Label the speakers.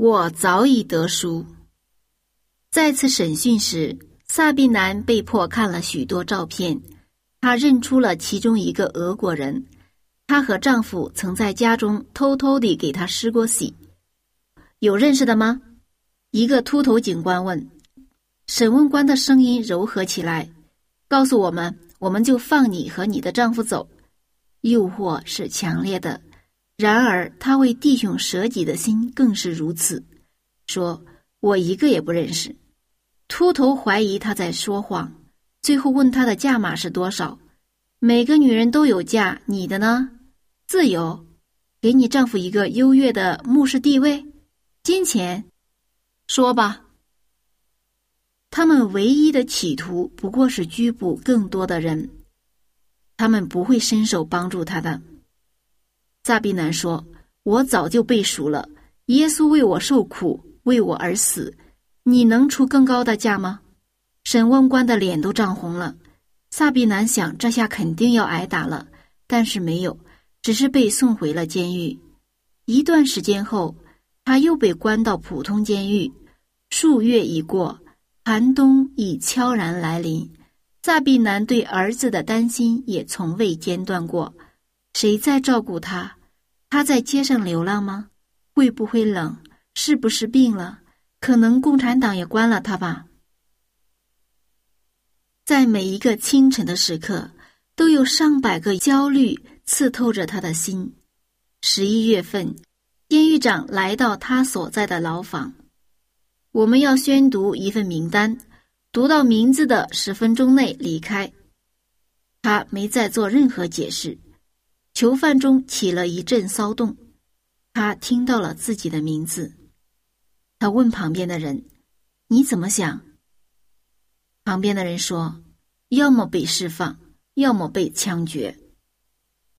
Speaker 1: 我早已得赎。再次审讯时，萨宾南被迫看了许多照片，她认出了其中一个俄国人，她和丈夫曾在家中偷偷地给她施过洗。有认识的吗？一个秃头警官问。审问官的声音柔和起来，告诉我们，我们就放你和你的丈夫走。诱惑是强烈的，然而他为弟兄舍己的心更是如此。说，我一个也不认识。秃头怀疑他在说谎，最后问他的价码是多少。每个女人都有价，你的呢？自由，给你丈夫一个优越的牧师地位，金钱，说吧。他们唯一的企图不过是拘捕更多的人，他们不会伸手帮助他的。萨宾南说，我早就被赎了，耶稣为我受苦，为我而死，你能出更高的价吗？审问官的脸都涨红了。萨宾南想，这下肯定要挨打了，但是没有，只是被送回了监狱。一段时间后，他又被关到普通监狱。数月已过，寒冬已悄然来临，萨宾南对儿子的担心也从未间断过。谁在照顾他？他在街上流浪吗？会不会冷？是不是病了？可能共产党也关了他吧。在每一个清晨的时刻，都有上百个焦虑刺透着他的心。11月份，监狱长来到他所在的牢房。我们要宣读一份名单，读到名字的10分钟内离开。他没再做任何解释。囚犯中起了一阵骚动，他听到了自己的名字。他问旁边的人，你怎么想？旁边的人说，要么被释放，要么被枪决。